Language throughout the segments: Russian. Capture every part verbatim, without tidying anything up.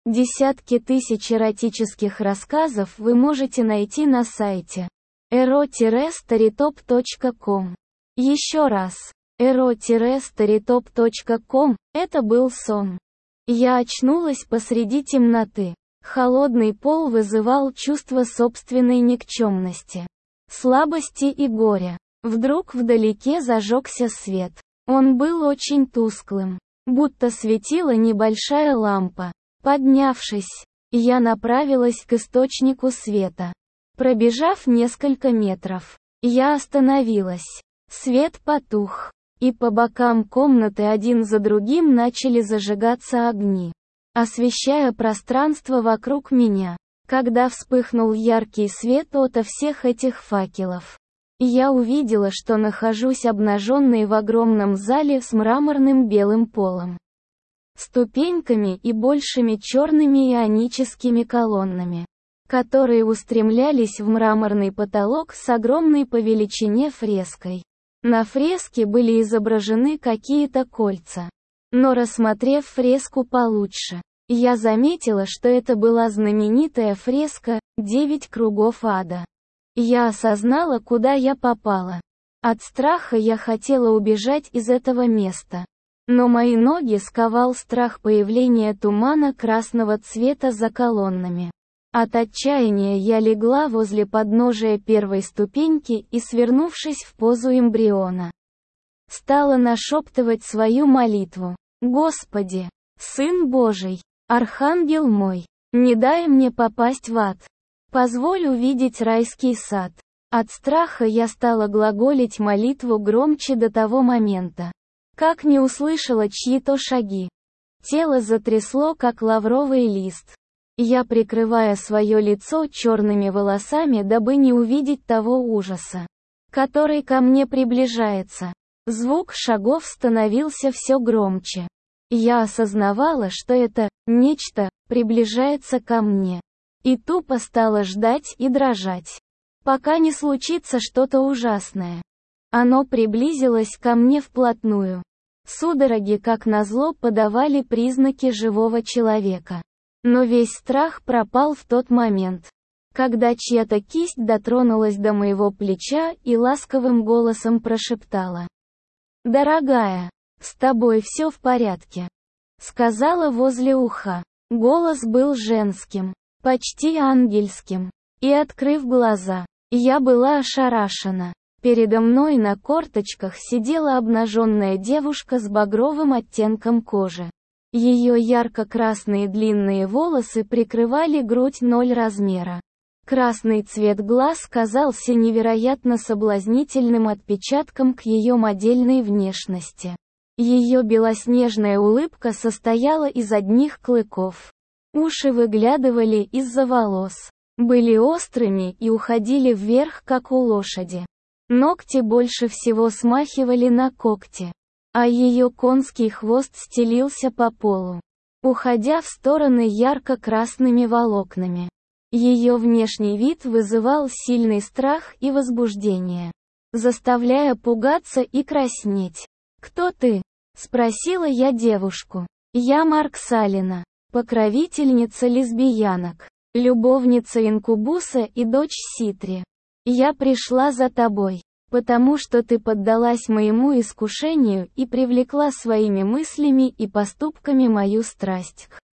Десятки тысяч эротических рассказов вы можете найти на сайте эро старитоп точка ком. Еще раз. эро старитоп точка ком. Это был сон. Я очнулась посреди темноты. Холодный пол вызывал чувство собственной никчемности, слабости и горя. Вдруг вдалеке зажегся свет. Он был очень тусклым, будто светила небольшая лампа. Поднявшись, я направилась к источнику света. Пробежав несколько метров, я остановилась. Свет потух, и по бокам комнаты один за другим начали зажигаться огни, освещая пространство вокруг меня. Когда вспыхнул яркий свет ото всех этих факелов, я увидела, что нахожусь обнаженной в огромном зале с мраморным белым полом, ступеньками и большими черными ионическими колоннами, которые устремлялись в мраморный потолок с огромной по величине фреской. На фреске были изображены какие-то кольца. Но рассмотрев фреску получше, я заметила, что это была знаменитая фреска «Девять кругов ада». Я осознала, куда я попала. От страха я хотела убежать из этого места. Но мои ноги сковал страх появления тумана красного цвета за колоннами. От отчаяния я легла возле подножия первой ступеньки и, свернувшись в позу эмбриона, стала нашептывать свою молитву. «Господи, Сын Божий, Архангел мой, не дай мне попасть в ад. Позволь увидеть райский сад». От страха я стала глаголить молитву громче до того момента, как не услышала чьи-то шаги. Тело затрясло, как лавровый лист. Я, прикрывая свое лицо черными волосами, дабы не увидеть того ужаса, который ко мне приближается. Звук шагов становился все громче. Я осознавала, что это нечто приближается ко мне. И тупо стала ждать и дрожать, пока не случится что-то ужасное. Оно приблизилось ко мне вплотную. Судороги, как назло, подавали признаки живого человека. Но весь страх пропал в тот момент, когда чья-то кисть дотронулась до моего плеча и ласковым голосом прошептала: «Дорогая, с тобой все в порядке», — сказала возле уха. Голос был женским, почти ангельским. И, открыв глаза, я была ошарашена. Передо мной на корточках сидела обнаженная девушка с багровым оттенком кожи. Ее ярко-красные длинные волосы прикрывали грудь ноль размера. Красный цвет глаз казался невероятно соблазнительным отпечатком к ее модельной внешности. Ее белоснежная улыбка состояла из одних клыков. Уши выглядывали из-за волос, были острыми и уходили вверх, как у лошади. Ногти больше всего смахивали на когти, а ее конский хвост стелился по полу, уходя в стороны ярко-красными волокнами. Ее внешний вид вызывал сильный страх и возбуждение, заставляя пугаться и краснеть. «Кто ты?» — спросила я девушку. «Я Марксалина, покровительница лесбиянок, любовница Инкубуса и дочь Ситри. Я пришла за тобой, потому что ты поддалась моему искушению и привлекла своими мыслями и поступками мою страсть к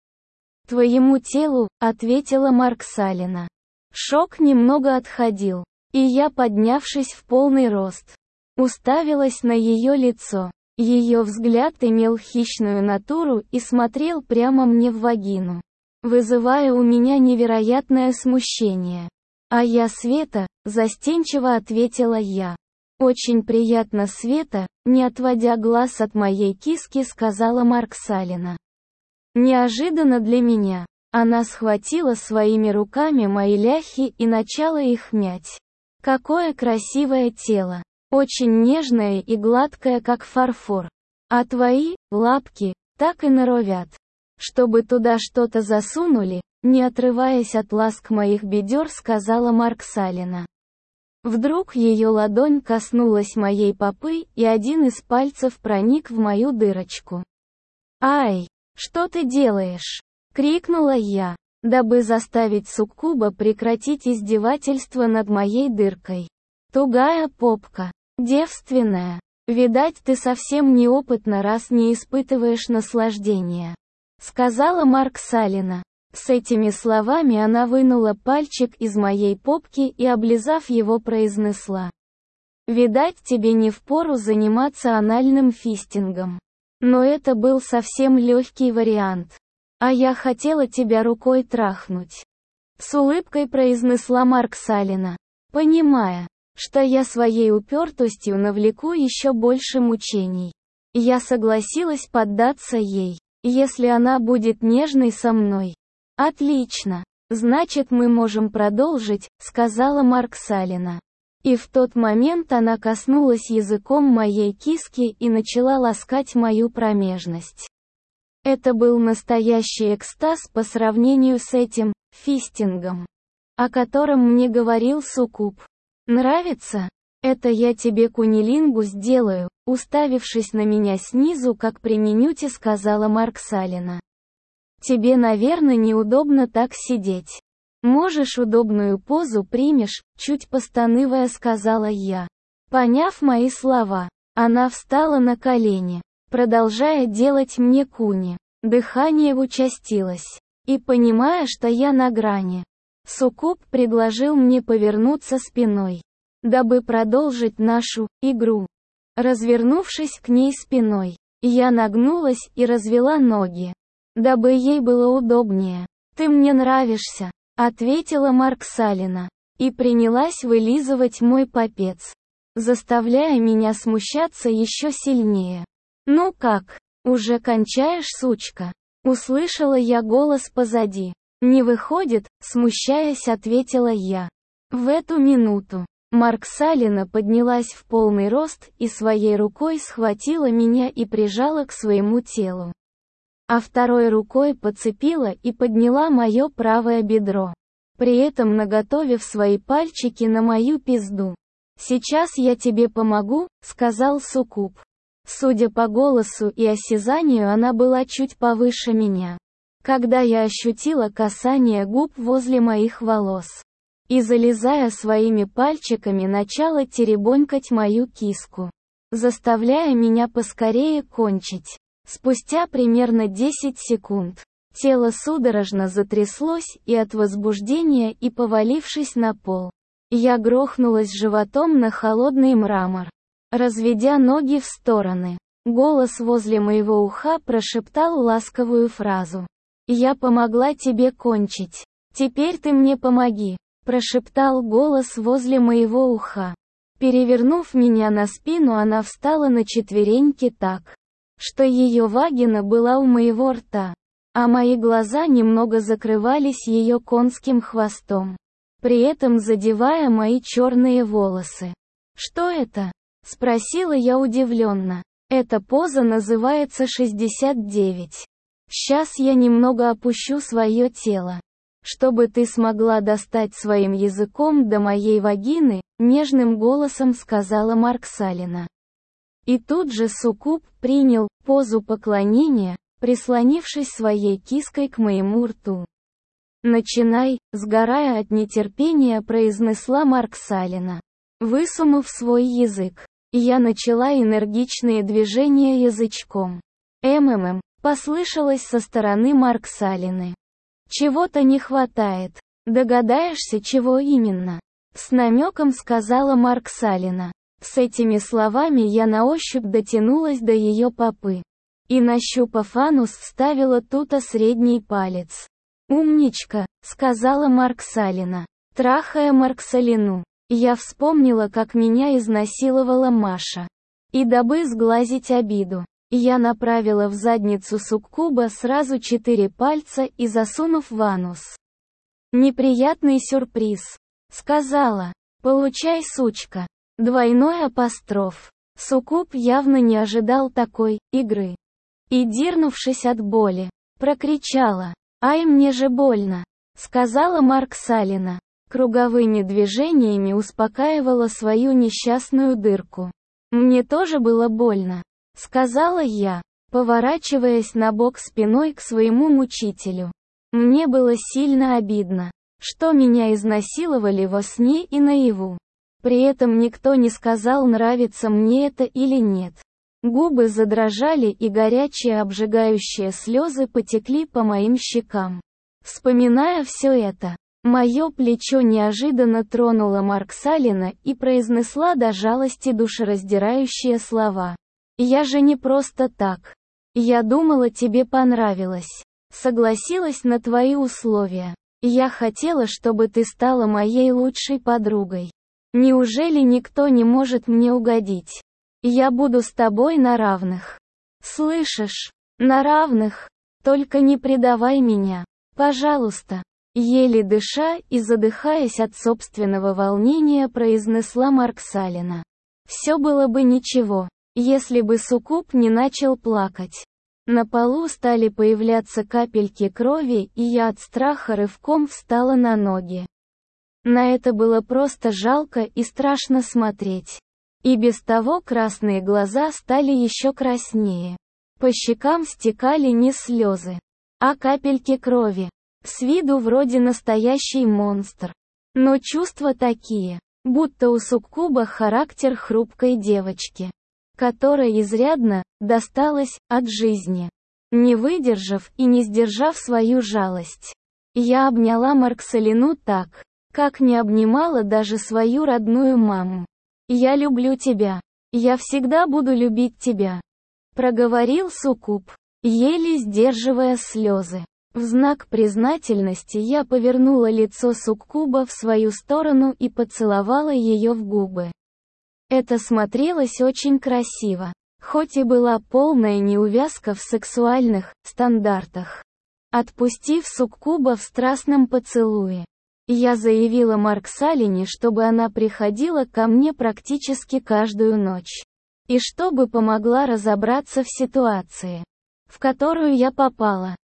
твоему телу», — ответила Марксалина. Шок немного отходил, и я, поднявшись в полный рост, уставилась на ее лицо. Ее взгляд имел хищную натуру и смотрел прямо мне в вагину, вызывая у меня невероятное смущение. «А я Света», — застенчиво ответила я. «Очень приятно, Света», — не отводя глаз от моей киски, сказала Марксалина. Неожиданно для меня, она схватила своими руками мои ляхи и начала их мять. «Какое красивое тело! Очень нежное и гладкое, как фарфор. А твои лапки так и норовят, чтобы туда что-то засунули», не отрываясь от ласк моих бедер, сказала Марксалина. Вдруг ее ладонь коснулась моей попы, и один из пальцев проник в мою дырочку. «Ай, что ты делаешь?» — крикнула я, дабы заставить суккуба прекратить издевательство над моей дыркой. Тугая попка, девственная. Видать, ты совсем неопытна, раз не испытываешь наслаждения, сказала Марксалина. С этими словами она вынула пальчик из моей попки и, облизав его, произнесла: «Видать, тебе не впору заниматься анальным фистингом. Но это был совсем легкий вариант. А я хотела тебя рукой трахнуть», — с улыбкой произнесла Марксалина, понимая, что я своей упертостью навлеку еще больше мучений. Я согласилась поддаться ей, если она будет нежной со мной. «Отлично. Значит, мы можем продолжить», — сказала Марксалина. И в тот момент она коснулась языком моей киски и начала ласкать мою промежность. Это был настоящий экстаз по сравнению с этим фистингом, о котором мне говорил суккуб. «Нравится? Это я тебе кунилингу сделаю», — уставившись на меня снизу, как при менюте, сказала Марксалина. «Тебе, наверное, неудобно так сидеть. Можешь удобную позу примешь», — чуть постанывая сказала я. Поняв мои слова, она встала на колени, продолжая делать мне куни. Дыхание участилось. И, понимая, что я на грани, суккуб предложил мне повернуться спиной, дабы продолжить нашу игру. Развернувшись к ней спиной, я нагнулась и развела ноги, дабы ей было удобнее. «Ты мне нравишься», — ответила Марксалина, и принялась вылизывать мой попец, заставляя меня смущаться еще сильнее. «Ну как, уже кончаешь, сучка?» — услышала я голос позади. «Не выходит», — смущаясь, ответила я. В эту минуту Марксалина поднялась в полный рост и своей рукой схватила меня и прижала к своему телу, а второй рукой подцепила и подняла мое правое бедро, при этом наготовив свои пальчики на мою пизду. «Сейчас я тебе помогу», — сказал суккуб. Судя по голосу и осязанию, она была чуть повыше меня. Когда я ощутила касание губ возле моих волос и, залезая своими пальчиками, начала теребонькать мою киску, заставляя меня поскорее кончить. Спустя примерно десять секунд, тело судорожно затряслось, и от возбуждения и повалившись на пол, я грохнулась животом на холодный мрамор. Разведя ноги в стороны, голос возле моего уха прошептал ласковую фразу. «Я помогла тебе кончить. Теперь ты мне помоги», — прошептал голос возле моего уха. Перевернув меня на спину, она встала на четвереньки так, что ее вагина была у моего рта, а мои глаза немного закрывались ее конским хвостом, при этом задевая мои черные волосы. «Что это?» — спросила я удивленно. «Эта поза называется шестьдесят девять. Сейчас я немного опущу свое тело, чтобы ты смогла достать своим языком до моей вагины», — нежным голосом сказала Марксалина. И тут же суккуб принял позу поклонения, прислонившись своей киской к моему рту. «Начинай», — сгорая от нетерпения, произнесла Марксалина, высунув свой язык. Я начала энергичные движения язычком. «МММ», — послышалось со стороны Марксалины. «Чего-то не хватает. Догадаешься, чего именно?» — с намеком сказала Марксалина. С этими словами я на ощупь дотянулась до ее попы и, нащупав анус, вставила туда средний палец. «Умничка», — сказала Марксалина, трахая Марксалину. Я вспомнила, как меня изнасиловала Маша. И дабы сглазить обиду, я направила в задницу суккуба сразу четыре пальца и, засунув в анус, «Неприятный сюрприз», — сказала. «Получай, сучка». Двойной апостроф. Суккуб явно не ожидал такой игры. И, дернувшись от боли, прокричала: «Ай, мне же больно», — сказала Марксалина. Круговыми движениями успокаивала свою несчастную дырку. «Мне тоже было больно», — сказала я, поворачиваясь на бок спиной к своему мучителю. Мне было сильно обидно, что меня изнасиловали во сне и наяву. При этом никто не сказал, нравится мне это или нет. Губы задрожали, и горячие обжигающие слезы потекли по моим щекам. Вспоминая все это, мое плечо неожиданно тронула Марксалина и произнесла до жалости душераздирающие слова. «Я же не просто так. Я думала, тебе понравилось. Согласилась на твои условия. Я хотела, чтобы ты стала моей лучшей подругой. Неужели никто не может мне угодить? Я буду с тобой на равных. Слышишь? На равных. Только не предавай меня. Пожалуйста». Еле дыша и задыхаясь от собственного волнения, произнесла Марксалина. Все было бы ничего, если бы Суккуб не начал плакать. На полу стали появляться капельки крови, и я от страха рывком встала на ноги. На это было просто жалко и страшно смотреть. И без того красные глаза стали еще краснее. По щекам стекали не слезы, а капельки крови. С виду вроде настоящий монстр. Но чувства такие, будто у Суккуба характер хрупкой девочки, которой изрядно досталось от жизни. Не выдержав и не сдержав свою жалость, я обняла Марксалину так, как не обнимала даже свою родную маму. «Я люблю тебя. Я всегда буду любить тебя», — проговорил Суккуб, еле сдерживая слезы. В знак признательности я повернула лицо Суккуба в свою сторону и поцеловала ее в губы. Это смотрелось очень красиво, хоть и была полная неувязка в сексуальных стандартах. Отпустив Суккуба в страстном поцелуе, я заявила Марксалине, чтобы она приходила ко мне практически каждую ночь, и чтобы помогла разобраться в ситуации, в которую я попала.